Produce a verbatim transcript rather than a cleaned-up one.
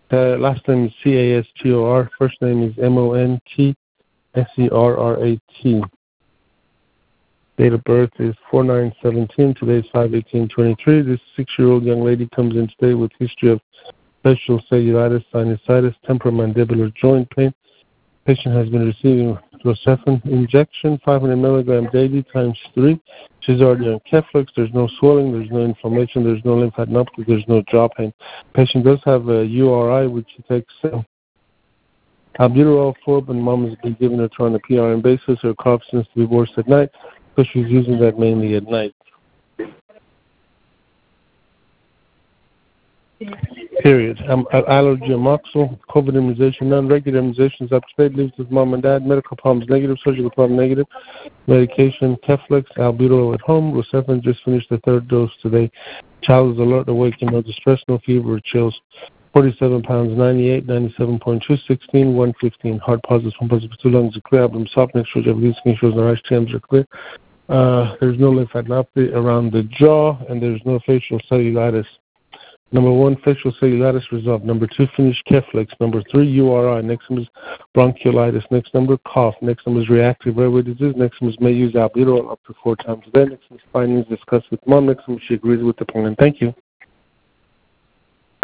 Uh, last name is C A S T O R. First name is M O N T S E R R A T. Date of birth is four nine seventeen. Today is five eighteen twenty-three. This six-year-old young lady comes in today with history of facial cellulitis, sinusitis, temporomandibular joint pain. Patient has been receiving Rocephin injection, five hundred milligrams daily times three. She's already on Keflex. There's no swelling. There's no inflammation. There's no lymphadenopathy. There's no jaw pain. Patient does have a U R I, which she takes uh, albuterol for, but mom has been giving her on a P R N basis. Her cough seems to be worse at night, so she's using that mainly at night. Period. Um, allergy, amoxil, COVID immunization, non-regular immunizations up to date, lives with mom and dad, medical problems negative, surgical problem negative, medication, Keflex, albuterol at home, Rocephin just finished the third dose today. Child is alert, awake, no distress, no fever or chills. forty-seven pounds, ninety-eight, ninety-seven point two, sixteen, one fifteen. Heart positive, one positive, two lungs are clear, abdomen soft, next shows everything, skin shows no rash, T Ms are clear. Uh, there's no lymphadenopathy around the jaw, and there's no facial cellulitis. Number one, facial cellulitis resolved. Number two, finished Keflex. Number three, U R I. Next one is bronchiolitis. Next number, cough. Next one is reactive airway disease. Next one is may use albuterol up to four times a day. Next one is findings discussed with mom. Next one, she agrees with the plan. Thank you.